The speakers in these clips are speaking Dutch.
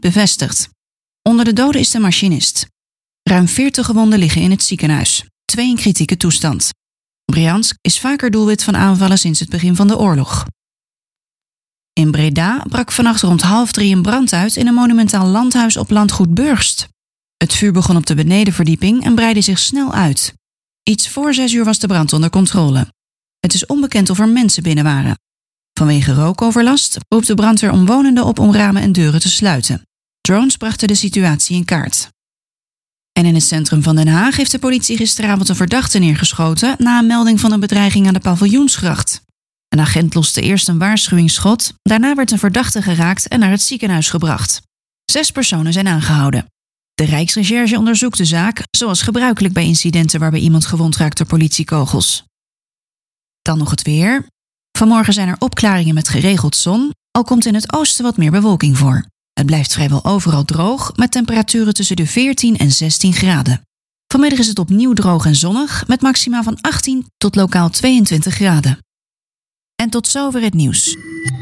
bevestigd. Onder de doden is de machinist. Ruim 40 gewonden liggen in het ziekenhuis, 2 in kritieke toestand. Bryansk is vaker doelwit van aanvallen sinds het begin van de oorlog. In Breda brak vannacht rond 2:30 een brand uit in een monumentaal landhuis op landgoed Burgst. Het vuur begon op de benedenverdieping en breidde zich snel uit. Iets voor 6:00 was de brand onder controle. Het is onbekend of er mensen binnen waren. Vanwege rookoverlast roept de brandweer omwonenden op om ramen en deuren te sluiten. Drones brachten de situatie in kaart. En in het centrum van Den Haag heeft de politie gisteravond een verdachte neergeschoten na een melding van een bedreiging aan de Paviljoensgracht. Een agent loste eerst een waarschuwingsschot, daarna werd een verdachte geraakt en naar het ziekenhuis gebracht. 6 personen zijn aangehouden. De Rijksrecherche onderzoekt de zaak, zoals gebruikelijk bij incidenten waarbij iemand gewond raakt door politiekogels. Dan nog het weer. Vanmorgen zijn er opklaringen met geregeld zon, al komt in het oosten wat meer bewolking voor. Het blijft vrijwel overal droog, met temperaturen tussen de 14 en 16 graden. Vanmiddag is het opnieuw droog en zonnig, met maxima van 18 tot lokaal 22 graden. En tot zover het nieuws.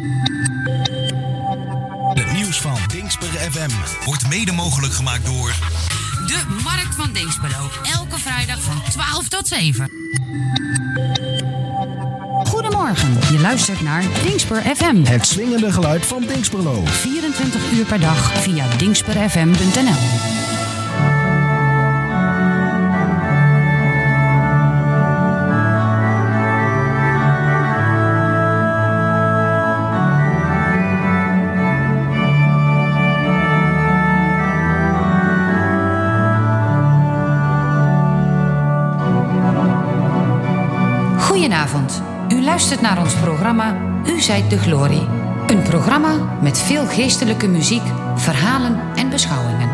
Het nieuws van Dingsper FM wordt mede mogelijk gemaakt door de Markt van Dingsperlo. Elke vrijdag van 12 tot 7. Goedemorgen, je luistert naar Dingsper FM. het swingende geluid van Dingsperlo. 24 uur per dag via dingsperfm.nl. Goedenavond. U luistert naar ons programma U zijt de Glorie. Een programma met veel geestelijke muziek, verhalen en beschouwingen.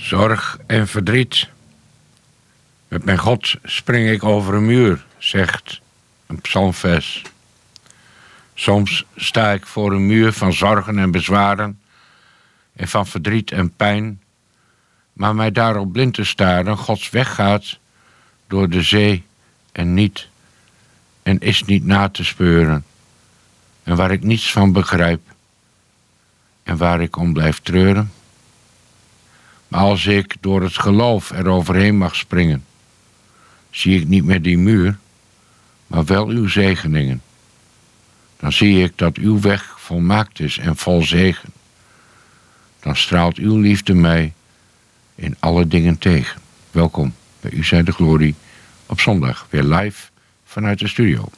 Zorg en verdriet. Met mijn God spring ik over een muur, zegt een psalmvers. Soms sta ik voor een muur van zorgen en bezwaren en van verdriet en pijn, maar mij daarop blind te staren, Gods weg gaat door de zee en is niet na te speuren, en waar ik niets van begrijp en waar ik om blijf treuren. Maar als ik door het geloof eroverheen mag springen, zie ik niet meer die muur, maar wel uw zegeningen. Dan zie ik dat uw weg volmaakt is en vol zegen. Dan straalt uw liefde mij in alle dingen tegen. Welkom bij U zij de Glorie op zondag, weer live vanuit de studio.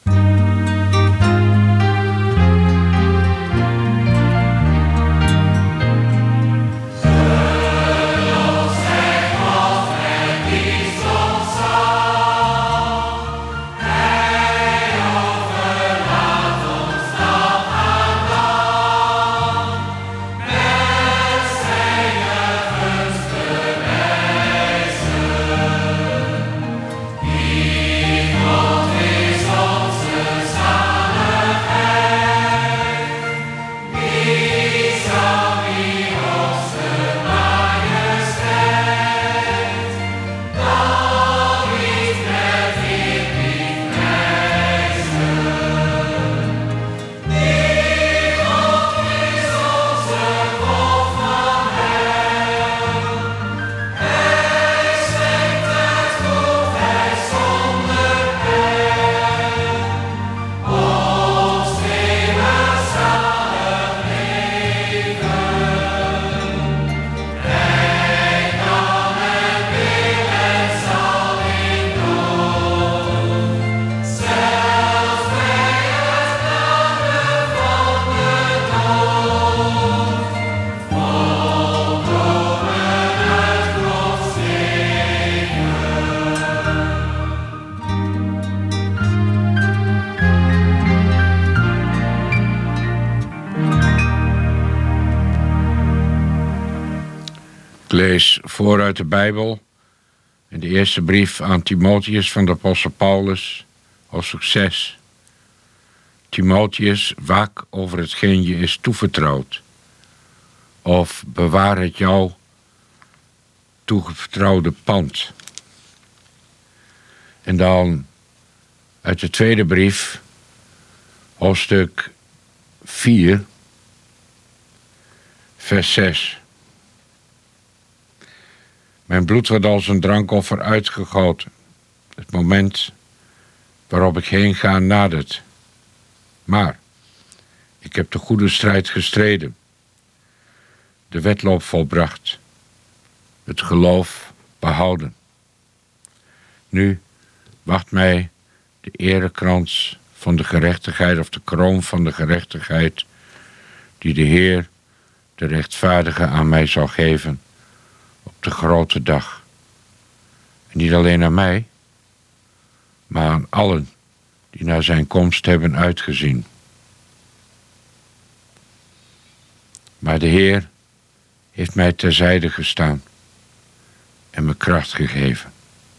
Ik lees voor uit de Bijbel in de eerste brief aan Timotheus van de apostel Paulus, hoofdstuk 6. Timotheus, waak over hetgeen je is toevertrouwd, of bewaar het jou toevertrouwde pand. En dan uit de tweede brief, hoofdstuk 4, vers 6. Mijn bloed wordt als een drankoffer uitgegoten. Het moment waarop ik heen ga nadert. Maar ik heb de goede strijd gestreden. De wedloop volbracht. Het geloof behouden. Nu wacht mij de erekrans van de gerechtigheid, of de kroon van de gerechtigheid, die de Heer, de rechtvaardige, aan mij zal geven op de grote dag. En niet alleen aan mij, maar aan allen die naar zijn komst hebben uitgezien. Maar de Heer heeft mij terzijde gestaan en me kracht gegeven.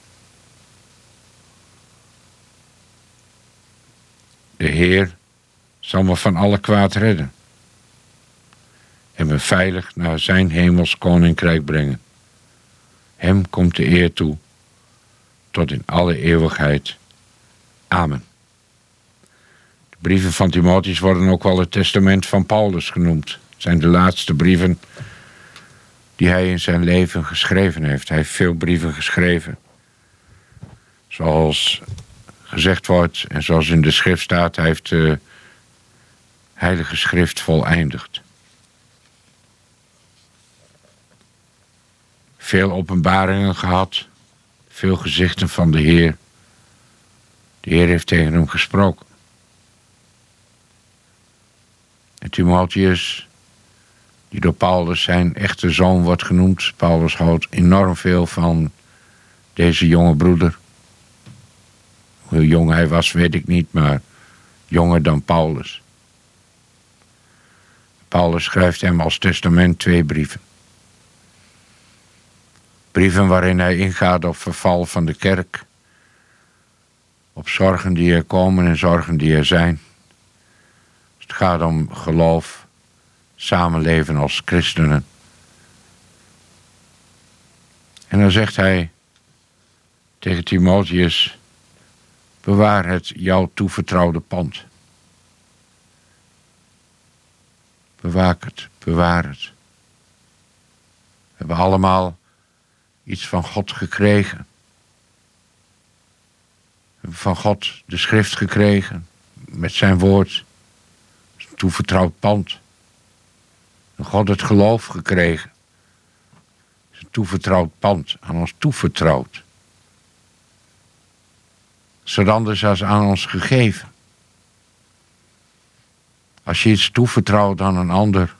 De Heer zal me van alle kwaad redden en me veilig naar zijn hemels koninkrijk brengen. Hem komt de eer toe, tot in alle eeuwigheid. Amen. De brieven van Timotheus worden ook wel het testament van Paulus genoemd. Het zijn de laatste brieven die hij in zijn leven geschreven heeft. Hij heeft veel brieven geschreven. Zoals gezegd wordt en zoals in de schrift staat, hij heeft de heilige schrift voleindigd. Veel openbaringen gehad, veel gezichten van de Heer. De Heer heeft tegen hem gesproken. En Timotheus, die door Paulus zijn echte zoon wordt genoemd. Paulus houdt enorm veel van deze jonge broeder. Hoe jong hij was, weet ik niet, maar jonger dan Paulus. Paulus schrijft hem als testament 2 brieven. Brieven waarin hij ingaat op verval van de kerk. Op zorgen die er komen en zorgen die er zijn. Het gaat om geloof, samenleven als christenen. En dan zegt hij tegen Timotheus: bewaar het jou toevertrouwde pand. Bewaak het, bewaar het. We hebben allemaal iets van God gekregen. We hebben van God de schrift gekregen, met zijn woord. Een toevertrouwd pand. En God het geloof gekregen. Een toevertrouwd pand, aan ons toevertrouwd. Zodat anders als aan ons gegeven. Als je iets toevertrouwt aan een ander,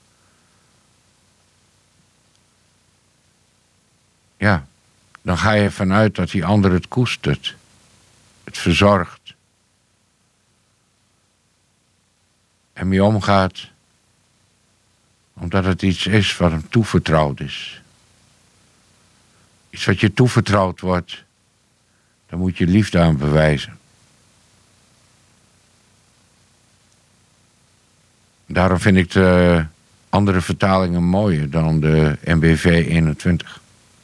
ja, dan ga je ervan uit dat die ander het koestert, het verzorgt en mee omgaat, omdat het iets is wat hem toevertrouwd is. Iets wat je toevertrouwd wordt, daar moet je liefde aan bewijzen. Daarom vind ik de andere vertalingen mooier dan de NBV 21.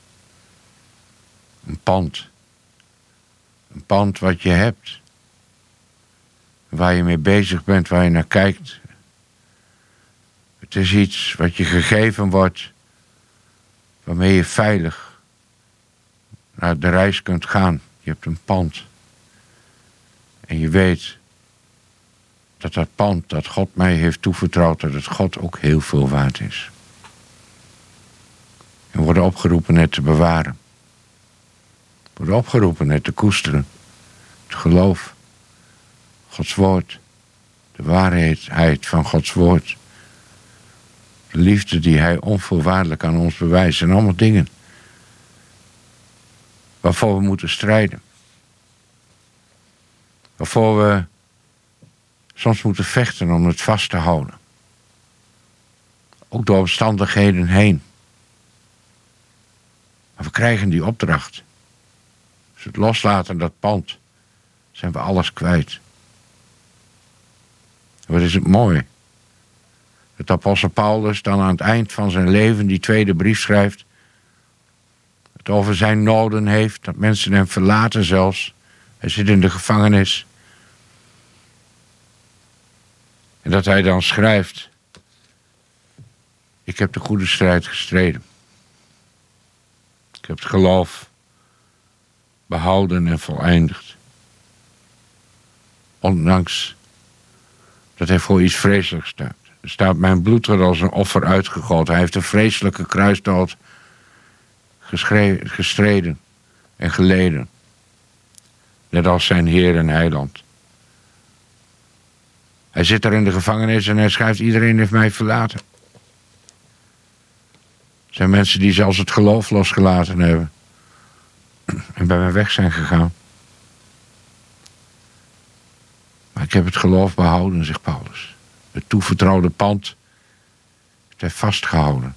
Een pand. Een pand wat je hebt. Waar je mee bezig bent, waar je naar kijkt. Het is iets wat je gegeven wordt, waarmee je veilig naar de reis kunt gaan. Je hebt een pand. En je weet dat pand dat God mij heeft toevertrouwd, dat het God ook heel veel waard is. En we worden opgeroepen het te bewaren. We worden opgeroepen het te koesteren. Het geloof. Gods woord. De waarheid van Gods woord. De liefde die hij onvoorwaardelijk aan ons bewijst. En allemaal dingen waarvoor we moeten strijden. Waarvoor we soms moeten vechten om het vast te houden. Ook door omstandigheden heen. Maar we krijgen die opdracht. Als we het loslaten, dat pand, zijn we alles kwijt. Wat is het mooi. Dat apostel Paulus dan aan het eind van zijn leven die tweede brief schrijft. Het over zijn noden heeft, dat mensen hem verlaten zelfs. Hij zit in de gevangenis. En dat hij dan schrijft: ik heb de goede strijd gestreden. Ik heb het geloof behouden en voleindigd. Ondanks dat hij voor iets vreselijks staat. Er staat: mijn bloed wordt als een offer uitgegoten. Hij heeft een vreselijke kruisdood gestreden en geleden. Net als zijn Heer en Heiland. Hij zit daar in de gevangenis en hij schrijft: iedereen heeft mij verlaten. Er zijn mensen die zelfs het geloof losgelaten hebben. En bij mij weg zijn gegaan. Maar ik heb het geloof behouden, zegt Paulus. Het toevertrouwde pand heeft hij vastgehouden.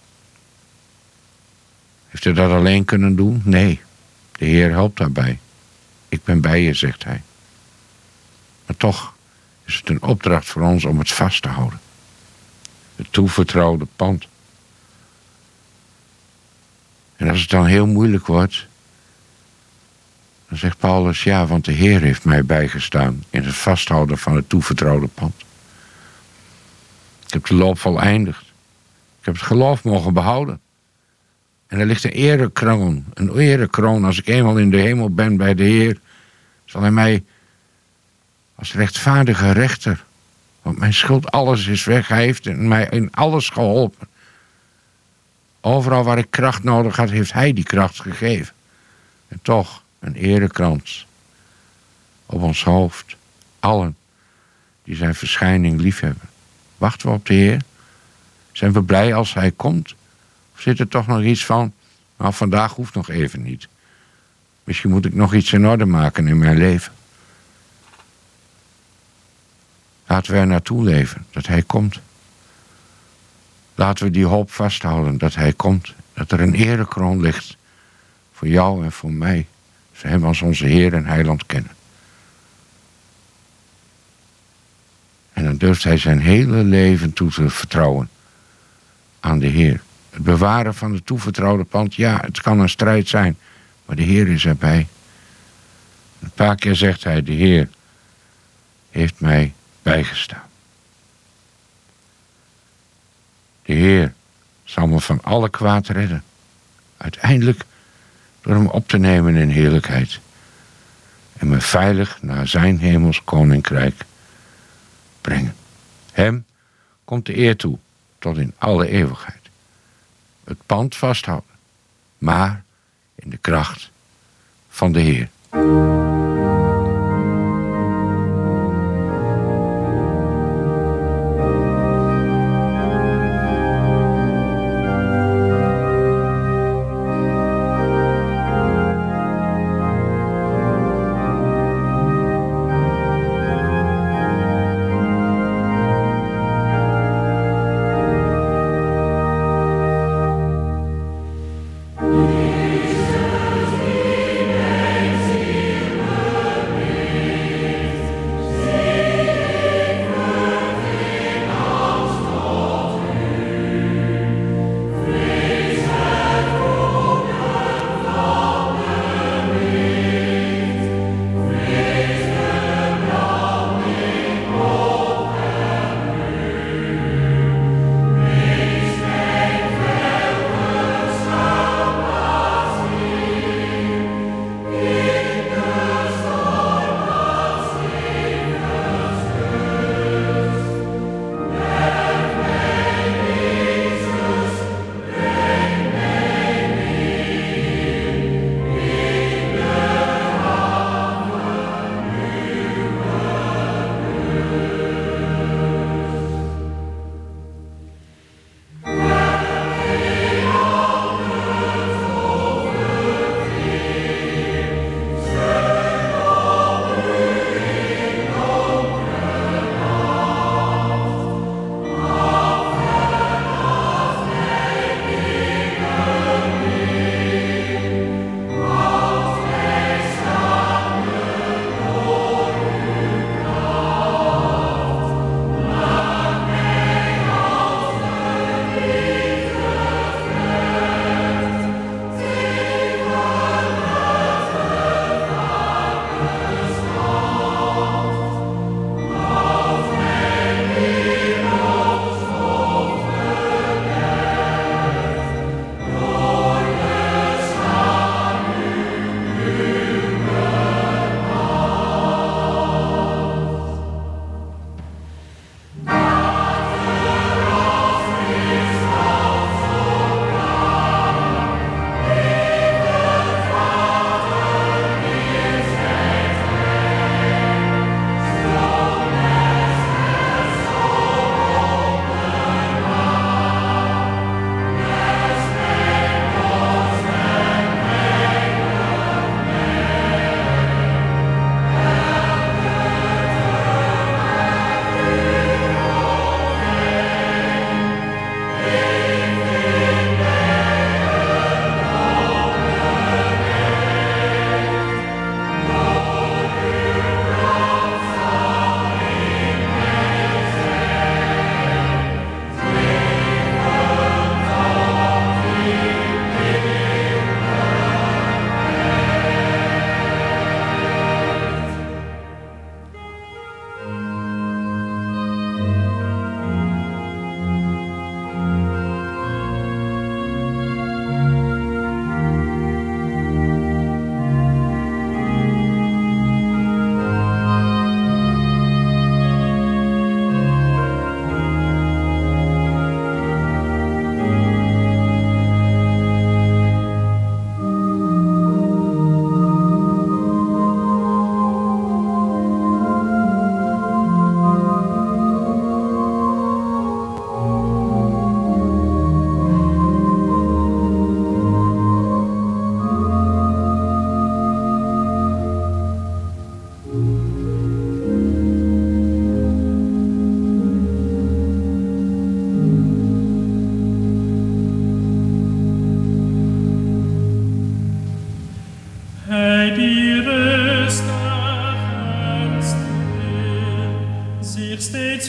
Heeft hij dat alleen kunnen doen? Nee, de Heer helpt daarbij. Ik ben bij je, zegt hij. Maar toch is het een opdracht voor ons om het vast te houden. Het toevertrouwde pand. En als het dan heel moeilijk wordt, dan zegt Paulus: ja, want de Heer heeft mij bijgestaan in het vasthouden van het toevertrouwde pand. Ik heb de loop voleindigd. Ik heb het geloof mogen behouden. En er ligt een erekroon. Een erekroon. Als ik eenmaal in de hemel ben bij de Heer, zal hij mij als rechtvaardige rechter. Want mijn schuld, alles is weg. Hij heeft mij in alles geholpen. Overal waar ik kracht nodig had, heeft hij die kracht gegeven. En toch een erekrans op ons hoofd. Allen die zijn verschijning liefhebben. Wachten we op de Heer? Zijn we blij als hij komt? Of zit er toch nog iets van: nou, vandaag hoeft nog even niet. Misschien moet ik nog iets in orde maken in mijn leven. Laten we er naartoe leven, dat hij komt. Laten we die hoop vasthouden dat hij komt. Dat er een erekroon ligt voor jou en voor mij, ze hem als onze Heer en Heiland kennen. En dan durft hij zijn hele leven toe te vertrouwen aan de Heer. Het bewaren van het toevertrouwde pand, ja, het kan een strijd zijn, maar de Heer is erbij. Een paar keer zegt hij, de Heer heeft mij bijgestaan. De Heer zal me van alle kwaad redden. Uiteindelijk door hem op te nemen in heerlijkheid. En me veilig naar zijn hemels koninkrijk brengen. Hem komt de eer toe tot in alle eeuwigheid. Het pand vasthouden, maar in de kracht van de Heer.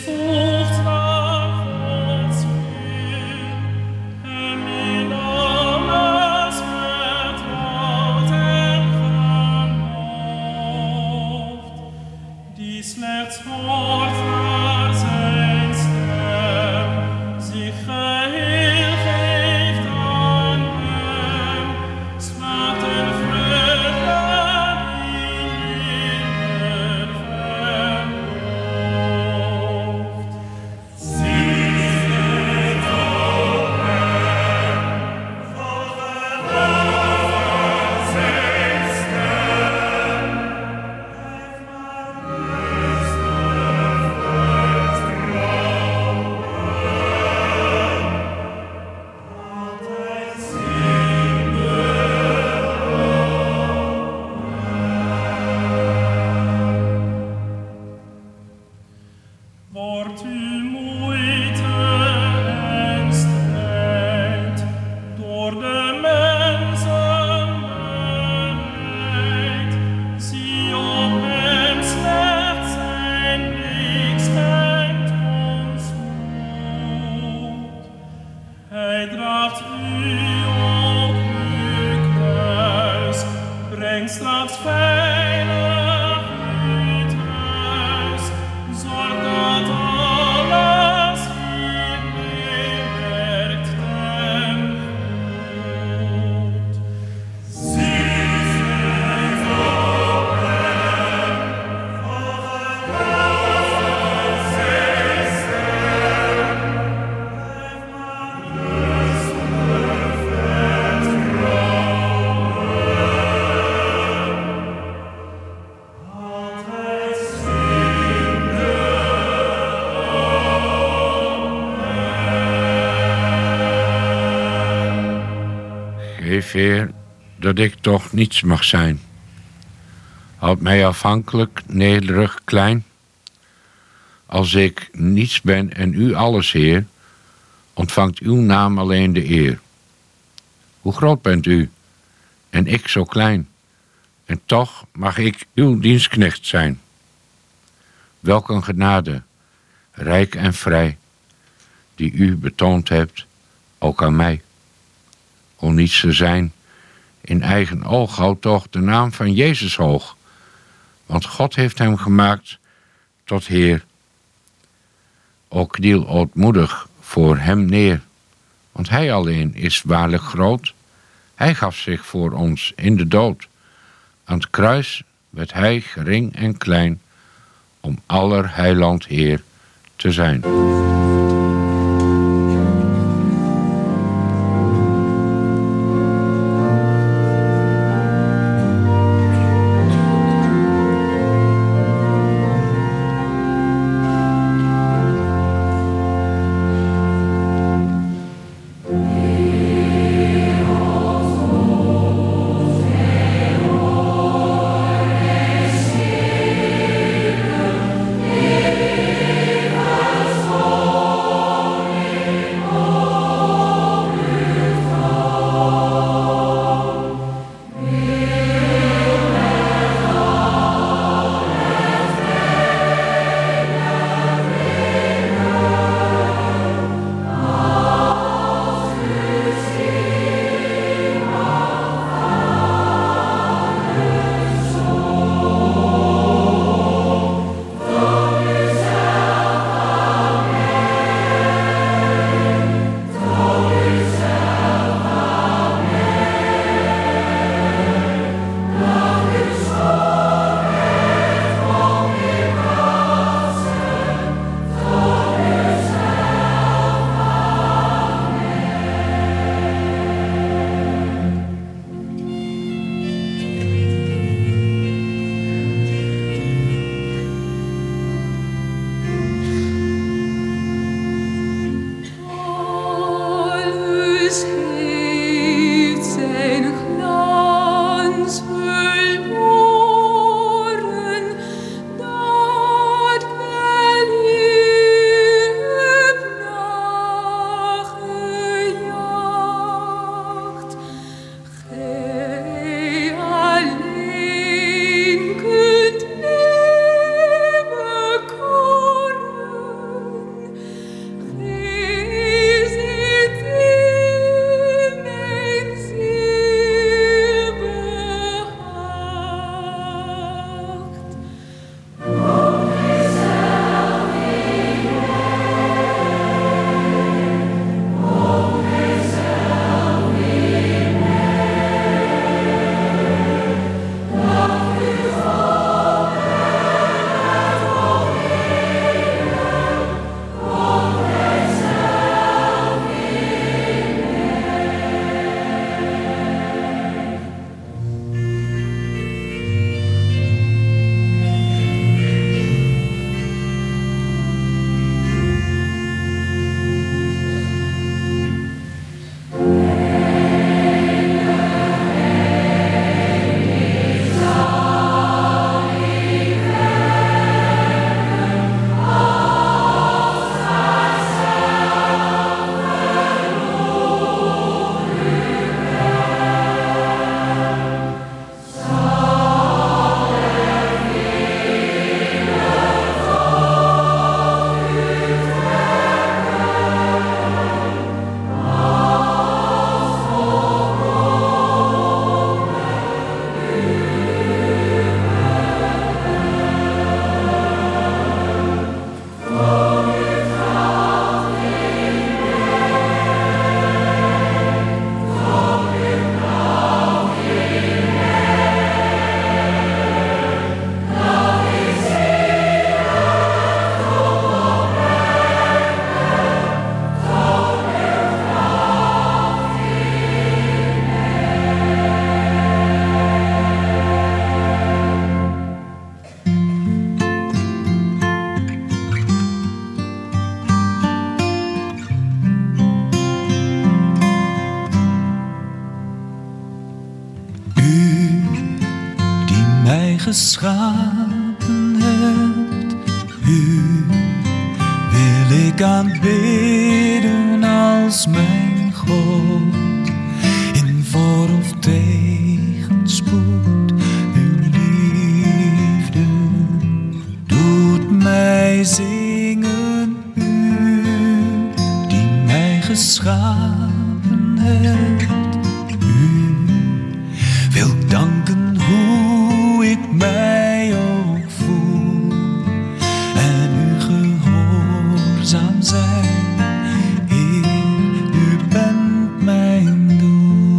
voegt naar Gods wil, hem in alles vertrouwt en gelooft, die slechts hoort naar zijn stem, zich geheel geeft aan hem, slaat een vreugde in minder verhoofd. Zie het op hem, volgen zijn stem, blijf maar rustig vertrouwen, altijd wordt uw moeite en strijd door de mensen beleid. Zie op hem slechts zijn blik schijnt ons moed. Hij draagt u op uw kruis, brengt straks veilig u thuis. Zorg dat alles hiermee werkt ten goed. Zie het op hem, volgen zijn stem, blijf maar rustig vertrouwen, altijd Geef, Heer, dat ik toch niets mag zijn. Houd mij afhankelijk, nederig, klein. Als ik niets ben en u alles, Heer, ontvangt uw naam alleen de eer. Hoe groot bent u en ik zo klein, en toch mag ik uw dienstknecht zijn. Welk een genade, rijk en vrij, die u betoond hebt, ook aan mij. Om niets te zijn in eigen oog, houd toch de naam van Jezus hoog, want God heeft hem gemaakt tot Heer. Ook kniel ootmoedig voor hem neer, want hij alleen is waarlijk groot. Hij gaf zich voor ons in de dood. Aan het kruis werd hij gering en klein, om aller heiland Heer te zijn. Oh geschapen hebt. U wil ik aanbidden als mijn God. In voor- of tegenspoed, uw liefde doet mij zingen. U die mij geschapen hebt. U wil danken hoe ik mij ook voel en u gehoorzaam zijn. Heer, u bent mijn doel.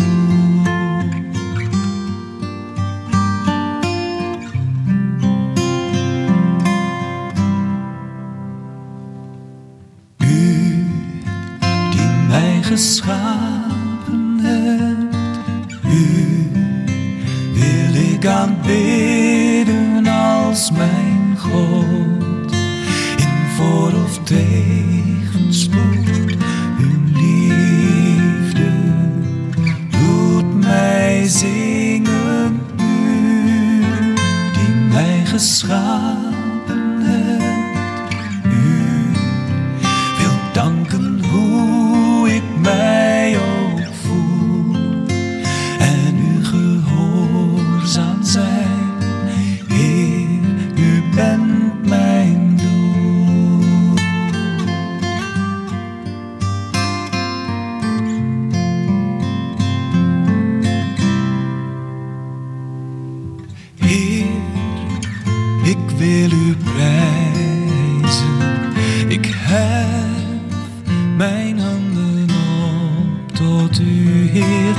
U die mij geschapen hebt. U wil ik aanbidden als mijn God. In voor- of tegenspoed, uw liefde doet mij zingen. U die mij geschapen hebt. U wil danken hoe ik mij ook voel en u gehoorzaam zijn. Heer, u bent mijn doel. Heer, ik wil u prijzen. Ik hef mijn handen op tot u, Heer.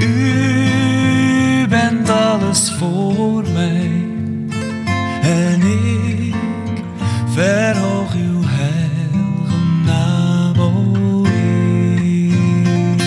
U bent alles voor mij. En ik verhoog uw heilige naam, o Heer.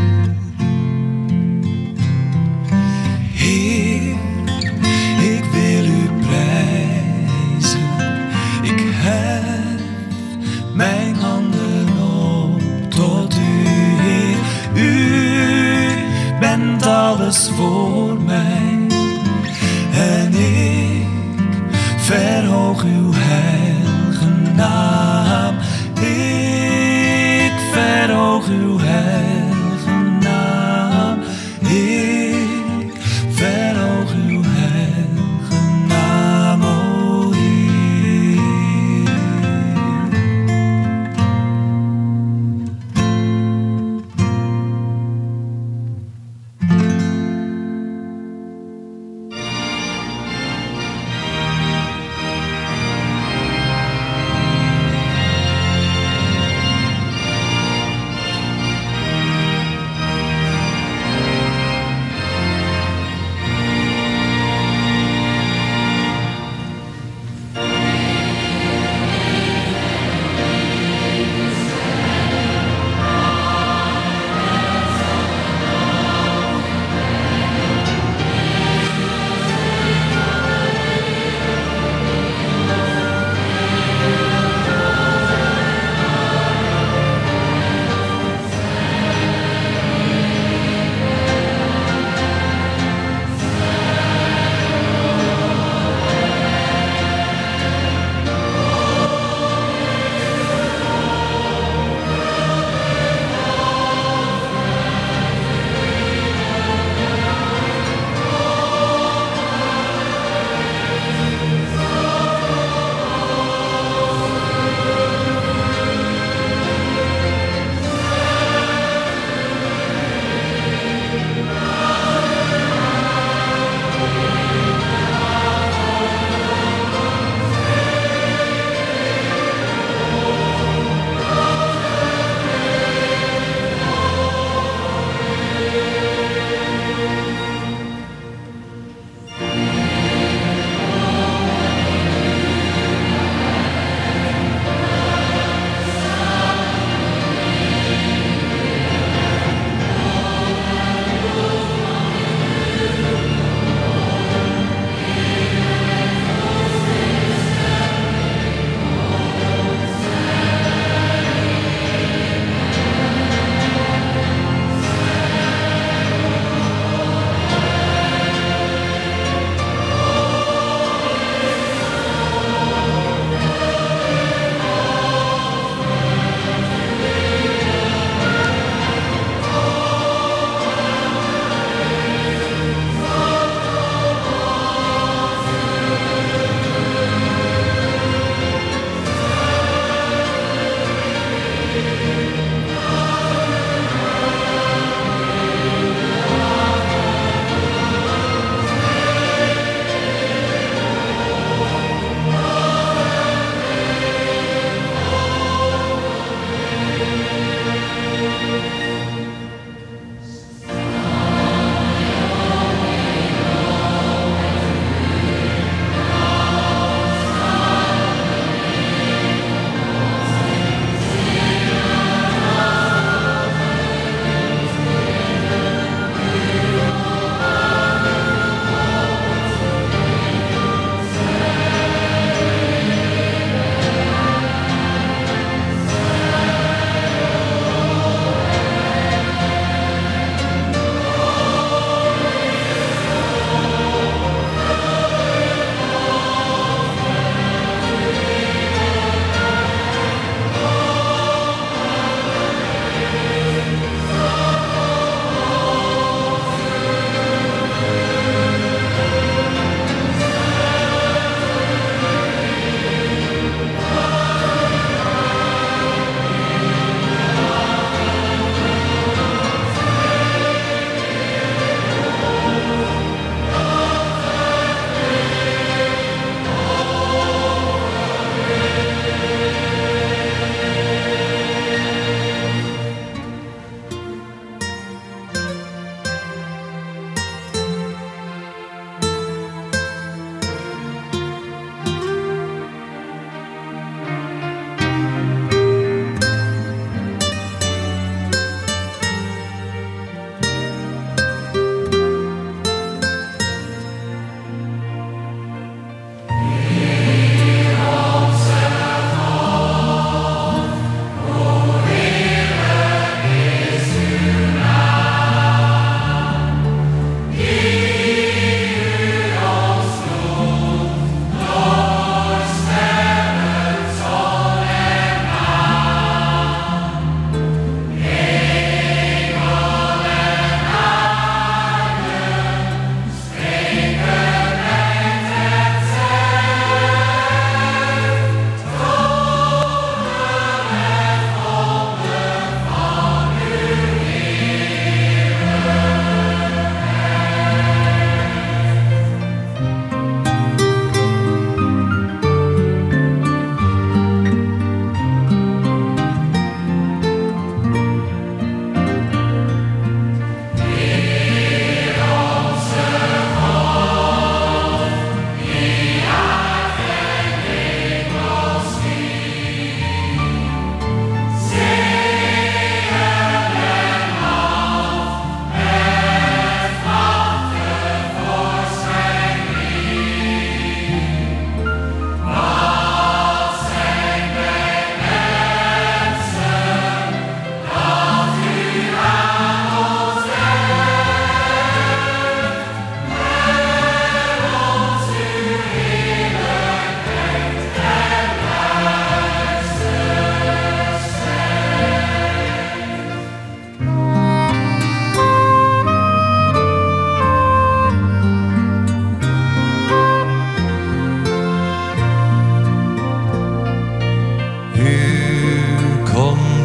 Heer, ik wil u prijzen. Ik hef mijn handen op tot u, Heer. U bent alles voor mij. En ik verhoog uw heilige naam. Ik verhoog uw heilige naam. Ik verhoog uw heilige naam, o Heer.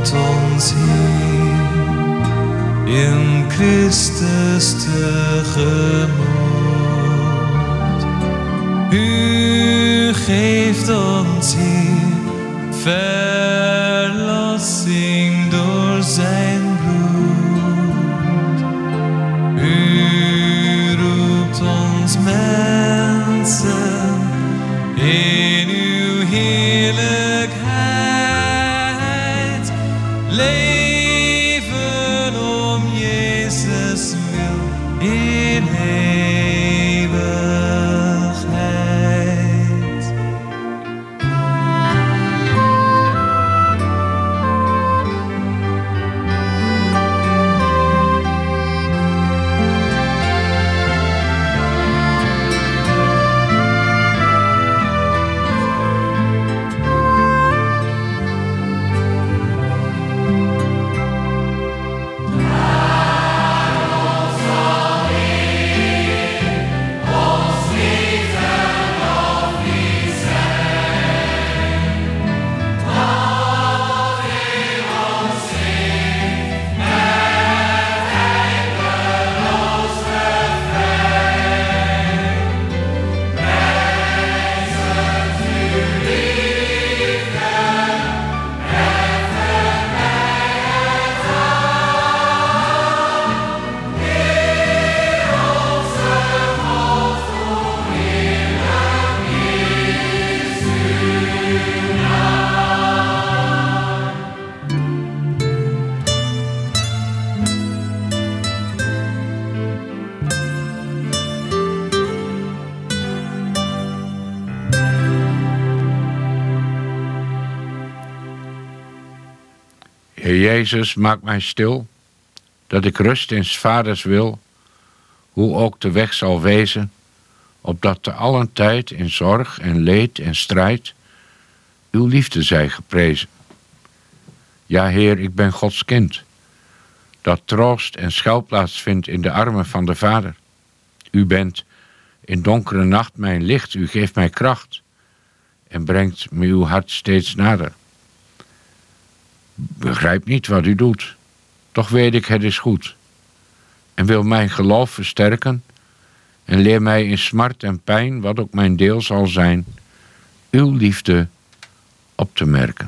komt ons hier in Christus tegemoet. U geeft ons hier verlossing door zijn bloed. U roept ons mensen in uw heerlijkheid. Leven om Jezus wil in eeuwigheid. Heer Jezus, maak mij stil, dat ik rust in 's Vaders wil, hoe ook de weg zal wezen, opdat te allen tijd in zorg en leed en strijd uw liefde zij geprezen. Ja, Heer, ik ben Gods kind, dat troost en schuilplaats vindt in de armen van de Vader. U bent in donkere nacht mijn licht, u geeft mij kracht en brengt me uw hart steeds nader. Begrijp niet wat u doet, toch weet ik het is goed. En wil mijn geloof versterken en leer mij in smart en pijn, wat ook mijn deel zal zijn, uw liefde op te merken.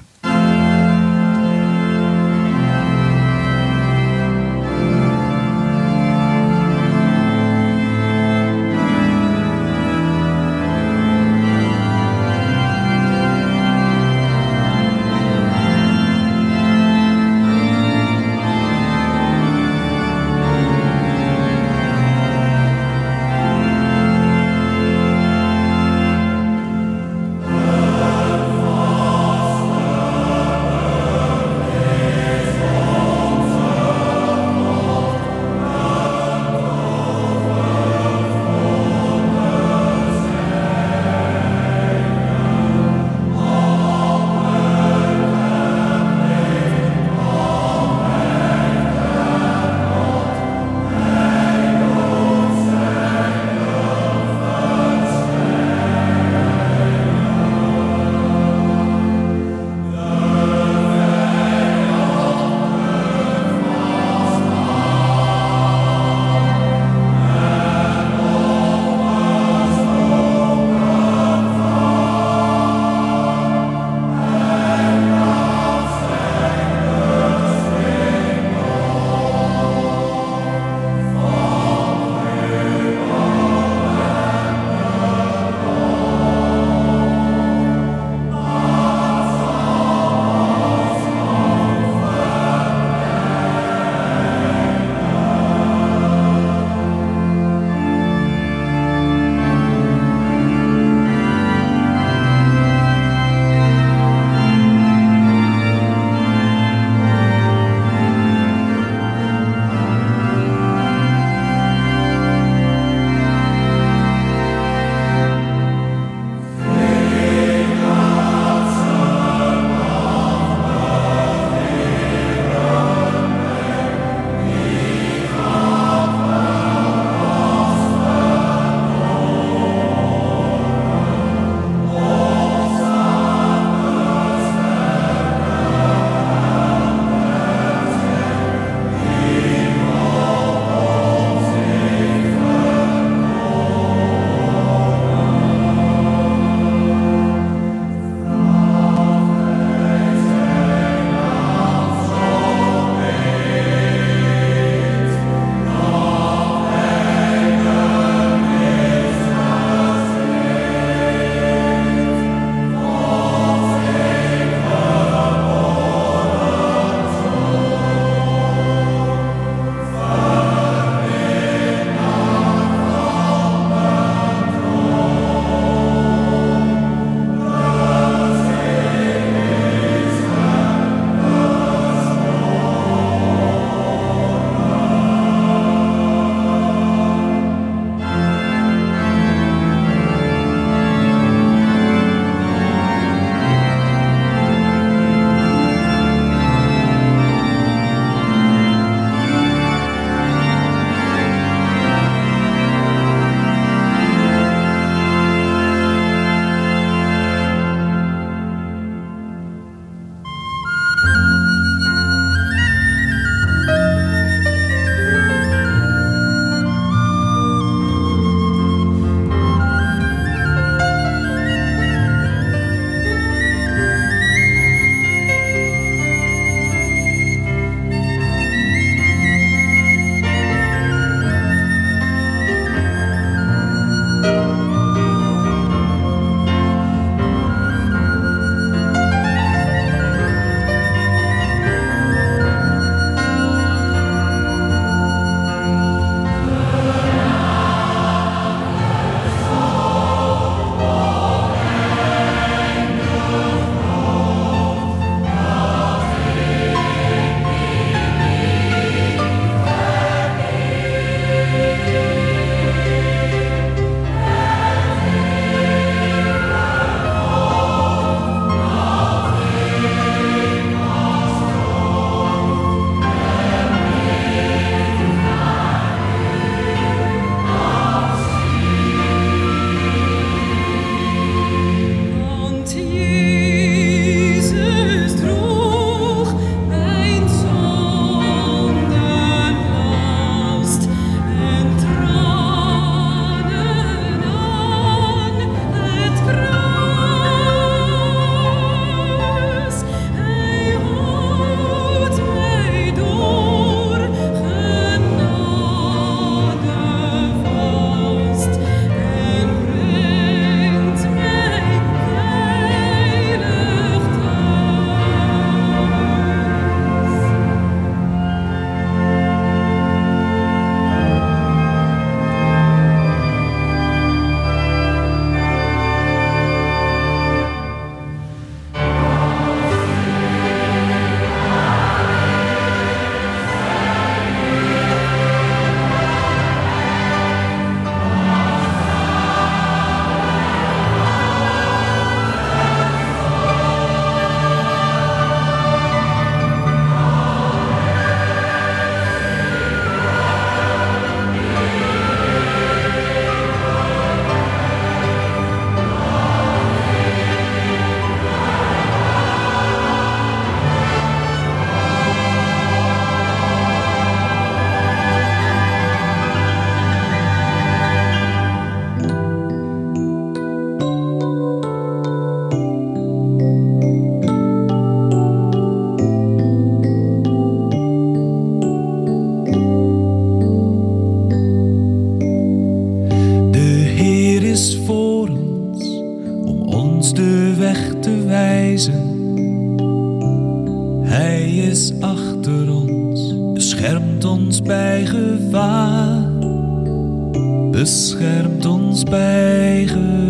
Hij is achter ons, beschermt ons bij gevaar. Beschermt ons bij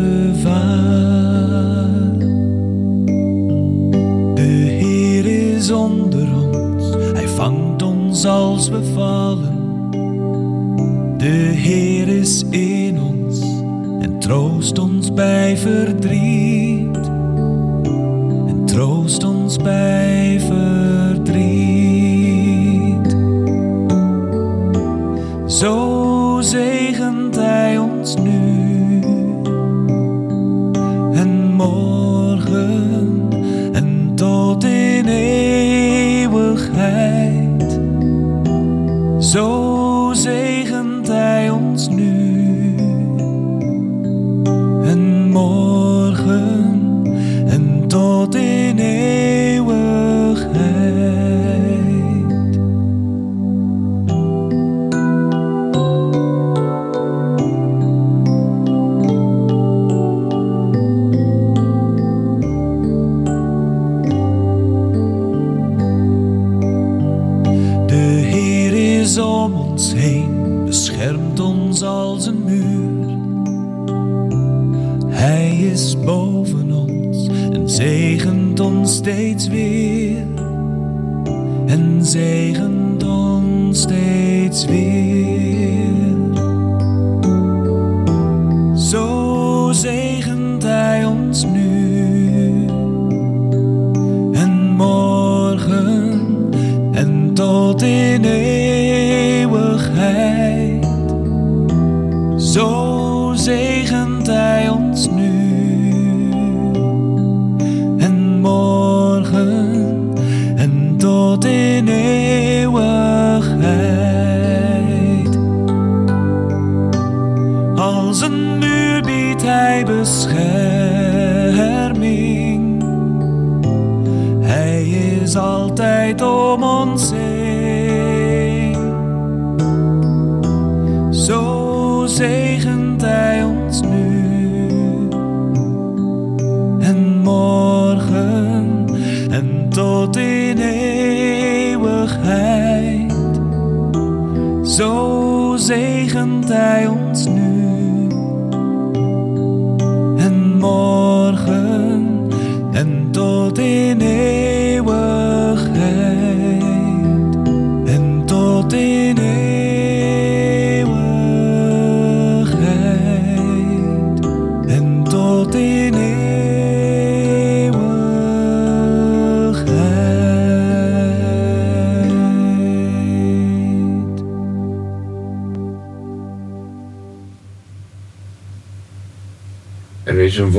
gevaar. De Heer is onder ons, Hij vangt ons als we vallen. De Heer is in ons en troost ons bij verdriet. En troost ons bij verdriet. Zo zegent Hij ons nu en morgen en tot in eeuwigheid. Zo zegent Hij ons nu en morgen en tot in eeuwigheid. De Heer is om ons heen, beschermt ons als een muur. Hij is boven ons en zegent ons steeds weer. En zegent ons steeds weer. Zo zegent Hij ons nu en morgen en tot in eeuwigheid. Zo zegent Hij ons nu en morgen en tot in eeuwigheid. Als een muur biedt Hij bescherming. Hij is altijd om ons heen. Zo zegent Hij ons nu en morgen en tot in eeuwigheid. Zo zegent Hij ons nu en morgen en tot in eeuwigheid. En tot in eeuwigheid. En tot in eeuwigheid. Er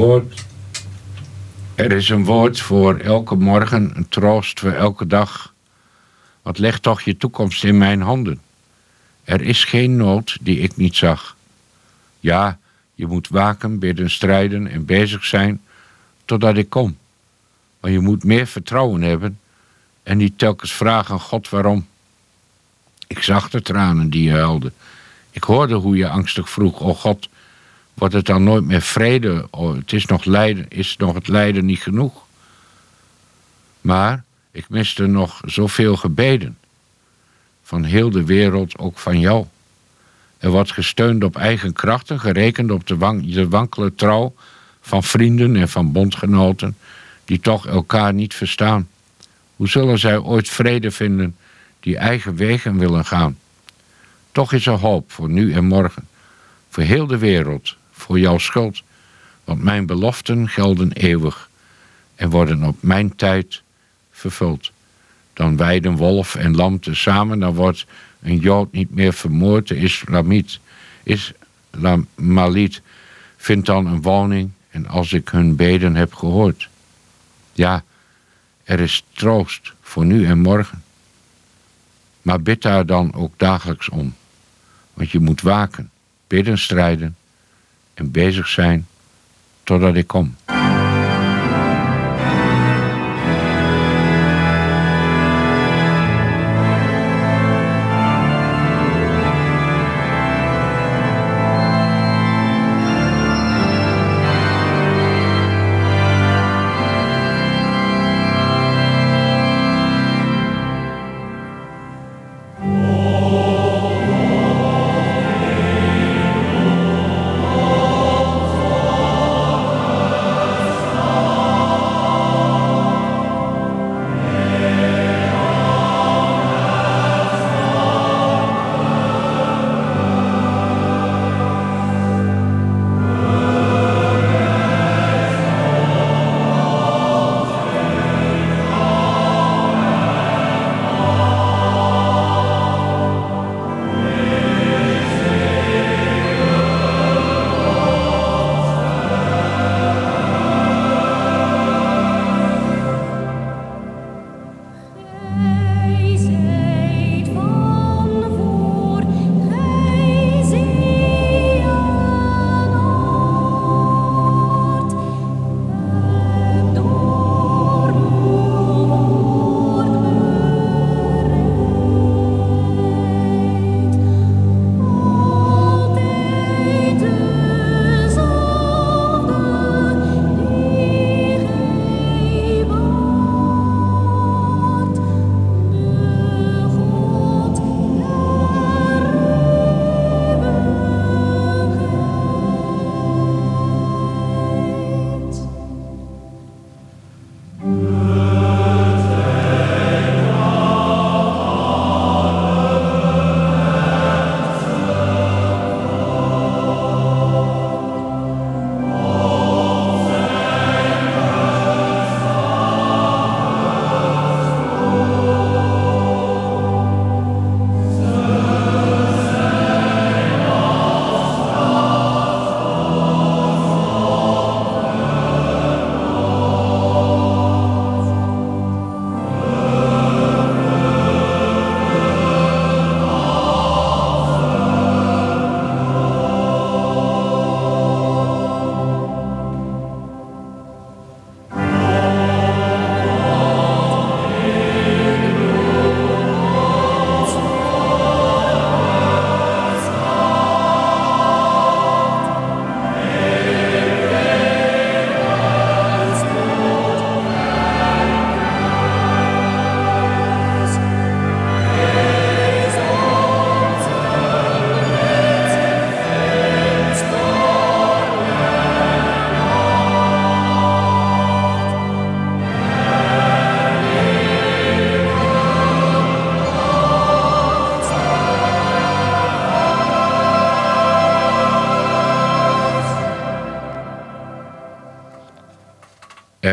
is een woord voor elke morgen, een troost voor elke dag. Want leg toch je toekomst in mijn handen. Er is geen nood die ik niet zag. Ja, je moet waken, bidden, strijden en bezig zijn totdat ik kom. Maar je moet meer vertrouwen hebben en niet telkens vragen God waarom. Ik zag de tranen die je huilde. Ik hoorde hoe je angstig vroeg, o God, wordt het dan nooit meer vrede? Oh, is nog het lijden niet genoeg? Maar ik miste nog zoveel gebeden. Van heel de wereld, ook van jou. Er wordt gesteund op eigen krachten, gerekend op de wankele trouw van vrienden en van bondgenoten, die toch elkaar niet verstaan. Hoe zullen zij ooit vrede vinden, die eigen wegen willen gaan? Toch is er hoop voor nu en morgen, voor heel de wereld, voor jouw schuld, want mijn beloften gelden eeuwig en worden op mijn tijd vervuld. Dan weiden wolf en lam tezamen, dan wordt een Jood niet meer vermoord. De Islamaliet vindt dan een woning en als ik hun beden heb gehoord. Ja, er is troost voor nu en morgen. Maar bid daar dan ook dagelijks om. Want je moet waken, bidden, strijden en bezig zijn totdat ik kom.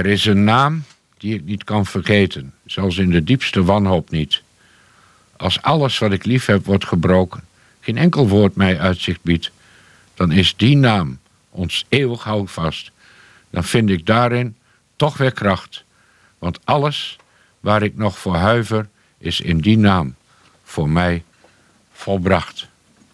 Er is een naam die ik niet kan vergeten, zelfs in de diepste wanhoop niet. Als alles wat ik lief heb wordt gebroken, geen enkel woord mij uitzicht biedt, dan is die naam ons eeuwig houvast. Dan vind ik daarin toch weer kracht, want alles waar ik nog voor huiver is in die naam voor mij volbracht.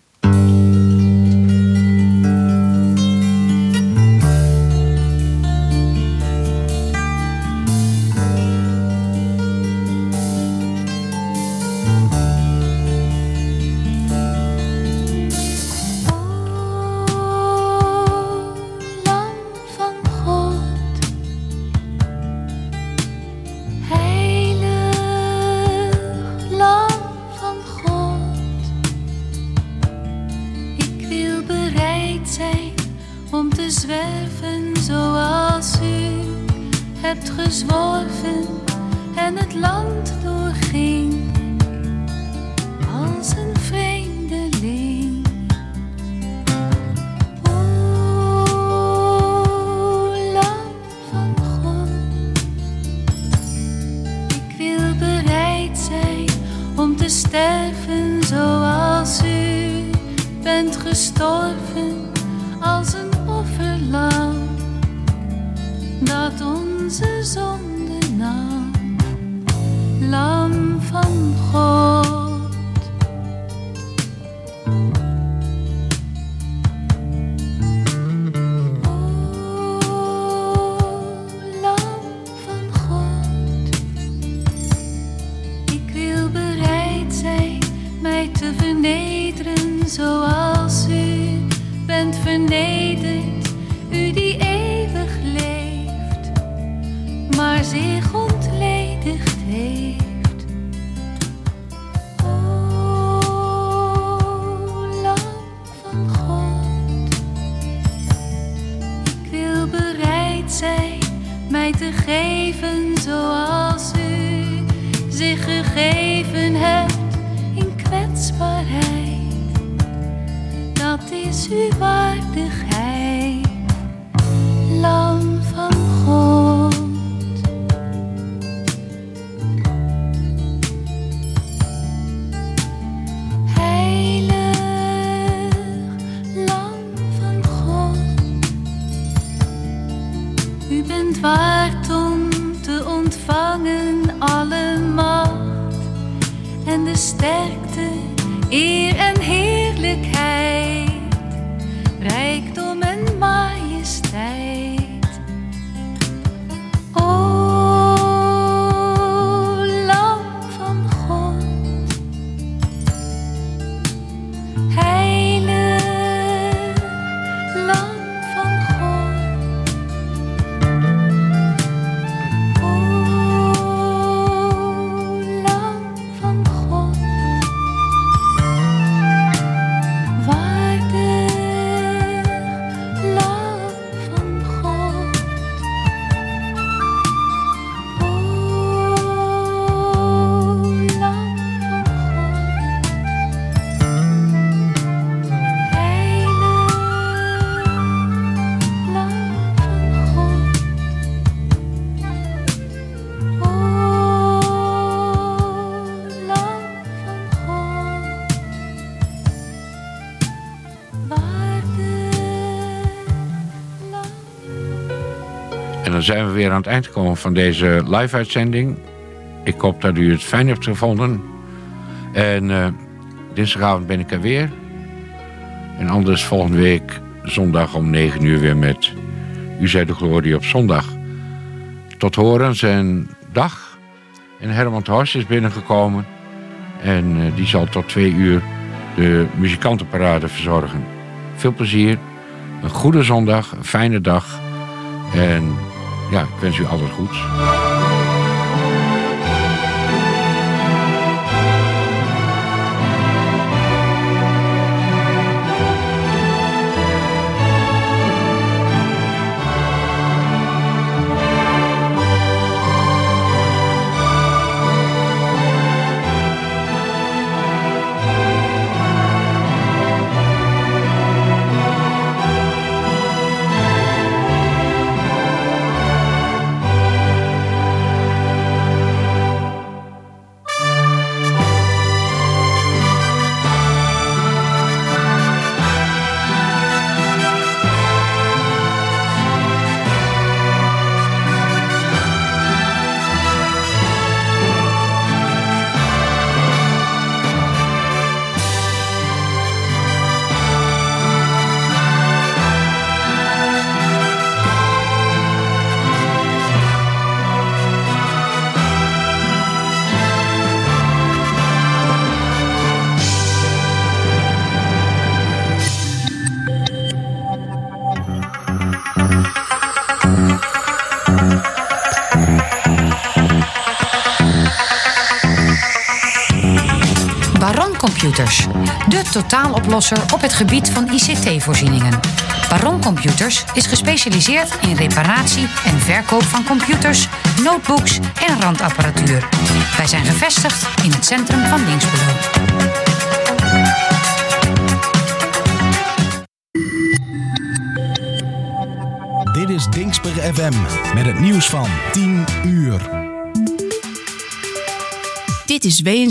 En dan zijn we weer aan het eind gekomen van deze live-uitzending. Ik hoop dat u het fijn hebt gevonden. En dinsdagavond ben ik er weer. En anders volgende week zondag om 9 uur weer met U zij de glorie op zondag. Tot horens en dag. En Herman Horst is binnengekomen. En die zal tot 2 uur de muzikantenparade verzorgen. Veel plezier. Een goede zondag. Een fijne dag. En ja, ik wens u alles goeds. Baron Computers, de totaaloplosser op het gebied van ICT-voorzieningen. Baron Computers is gespecialiseerd in reparatie en verkoop van computers, notebooks en randapparatuur. Wij zijn gevestigd in het centrum van Dinxperlo. Dit is Dinxper FM met het nieuws van 10 uur. Dit is WNC